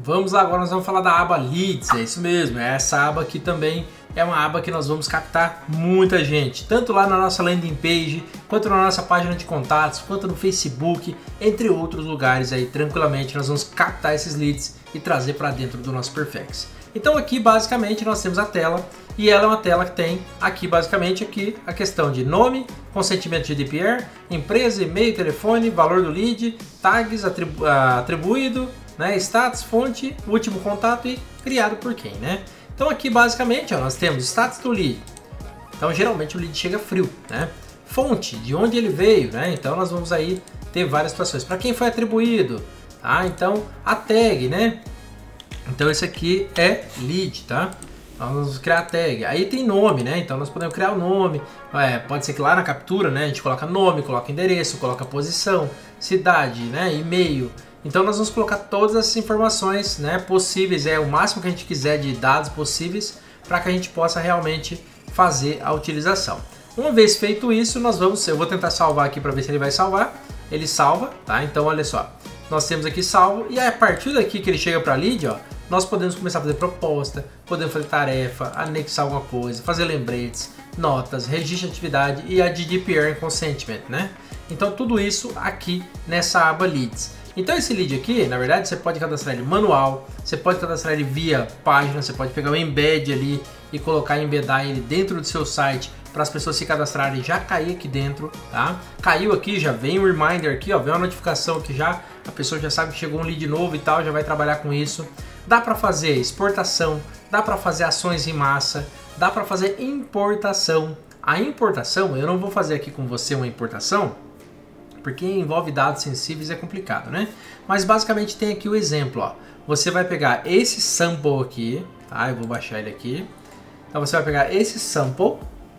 Vamos lá, agora nós vamos falar da aba Leads, é isso mesmo, essa aba aqui também é uma aba que nós vamos captar muita gente, tanto lá na nossa landing page, quanto na nossa página de contatos, quanto no Facebook, entre outros lugares aí, tranquilamente nós vamos captar esses leads e trazer para dentro do nosso Perfex. Então aqui basicamente nós temos a tela e ela é uma tela que tem aqui basicamente a questão de nome, consentimento GDPR, empresa, e-mail, telefone, valor do lead, tags atribuído, né, status, fonte, último contato e criado por quem, né? Então aqui basicamente ó, nós temos status do lead. Então geralmente o lead chega frio, né? Fonte, de onde ele veio, né? Então nós vamos aí ter várias situações. Para quem foi atribuído, tá? Então a tag, né? Então esse aqui é lead, tá? Nós vamos criar a tag. Aí tem nome, né? Então nós podemos criar o nome. Pode ser que lá na captura, né? A gente coloca nome, coloca endereço, coloca posição, cidade, né? E-mail. Então nós vamos colocar todas essas informações, né, possíveis, o máximo que a gente quiser de dados possíveis para que a gente possa realmente fazer a utilização. Uma vez feito isso, eu vou tentar salvar aqui para ver se ele vai salvar. Ele salva, tá? Então olha só, nós temos aqui salvo e a partir daqui que ele chega para lead, ó, nós podemos começar a fazer proposta, podemos fazer tarefa, anexar alguma coisa, fazer lembretes, notas, registro de atividade e a GDPR Consentment, né? Então tudo isso aqui nessa aba Leads. Então esse lead aqui, na verdade, você pode cadastrar ele manual, você pode cadastrar ele via página, você pode pegar o embed ali e colocar, embedar ele dentro do seu site para as pessoas se cadastrarem e já cair aqui dentro, tá? Caiu aqui, já vem um reminder aqui, ó, vem uma notificação aqui já, a pessoa já sabe que chegou um lead novo e tal, já vai trabalhar com isso. Dá para fazer exportação, dá para fazer ações em massa, dá para fazer importação. A importação, eu não vou fazer aqui com você uma importação, porque envolve dados sensíveis, é complicado, né? Mas basicamente tem aqui o exemplo, ó. Você vai pegar esse sample aqui, tá? Eu vou baixar ele aqui. Então você vai pegar esse sample,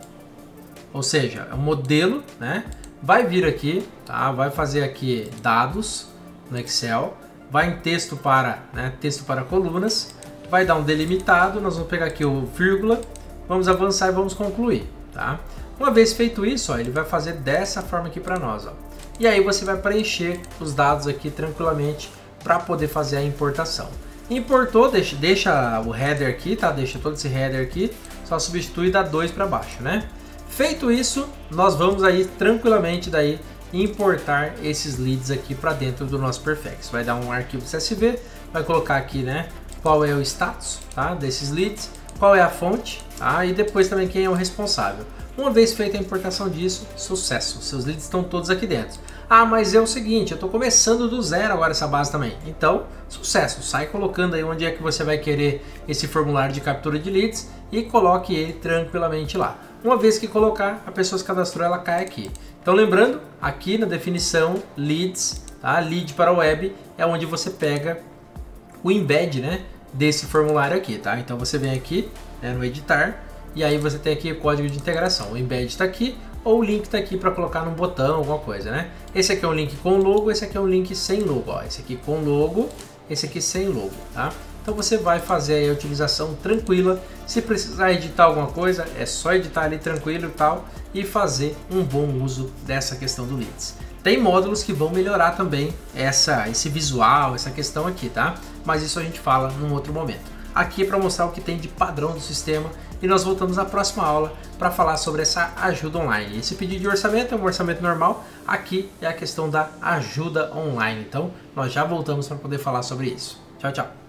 ou seja, é um modelo, né? Vai vir aqui, tá? Vai fazer aqui dados no Excel, vai em texto para, né? Texto para colunas, vai dar um delimitado, nós vamos pegar aqui o vírgula, vamos avançar e vamos concluir, tá? Uma vez feito isso, ó, ele vai fazer dessa forma aqui para nós, ó. E aí você vai preencher os dados aqui tranquilamente para poder fazer a importação. Importou, deixa o header aqui, tá? Deixa todo esse header aqui, só substitui e dá 2 para baixo, né? Feito isso, nós vamos aí tranquilamente daí importar esses leads aqui para dentro do nosso Perfex. Vai dar um arquivo CSV, vai colocar aqui, né, qual é o status, tá, desses leads, qual é a fonte, tá? E depois também quem é o responsável. Uma vez feita a importação disso, sucesso, seus leads estão todos aqui dentro. Ah, mas é o seguinte, eu estou começando do zero agora essa base também. Então, sucesso, sai colocando aí onde é que você vai querer esse formulário de captura de leads e coloque ele tranquilamente lá. Uma vez que colocar, a pessoa se cadastrou, ela cai aqui. Então lembrando, aqui na definição, leads, tá? Lead para web é onde você pega o embed, né, desse formulário aqui, tá? Então você vem aqui, né, no editar, e aí você tem aqui o código de integração. O embed está aqui, ou o link está aqui para colocar num botão, alguma coisa, né? Esse aqui é um link com logo, esse aqui é um link sem logo, ó. Esse aqui com logo, esse aqui sem logo, tá? Então você vai fazer aí a utilização tranquila. Se precisar editar alguma coisa, é só editar ali tranquilo e tal, e fazer um bom uso dessa questão do leads. Tem módulos que vão melhorar também esse visual, essa questão aqui, tá? Mas isso a gente fala num outro momento. Aqui é para mostrar o que tem de padrão do sistema e nós voltamos na próxima aula para falar sobre essa ajuda online. Esse pedido de orçamento é um orçamento normal, aqui é a questão da ajuda online. Então nós já voltamos para poder falar sobre isso. Tchau, tchau!